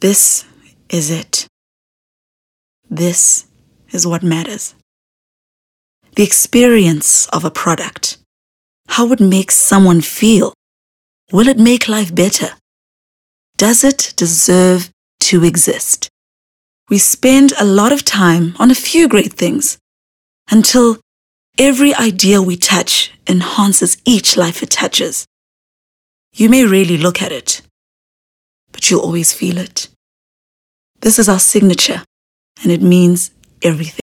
This is it. This is what matters. The experience of a product, how it makes someone feel. Will it make life better? Does it deserve to exist? We spend a lot of time on a few great things until every idea we touch enhances each life it touches. You may rarely look at it, but you'll always feel it. This is our signature, and it means everything.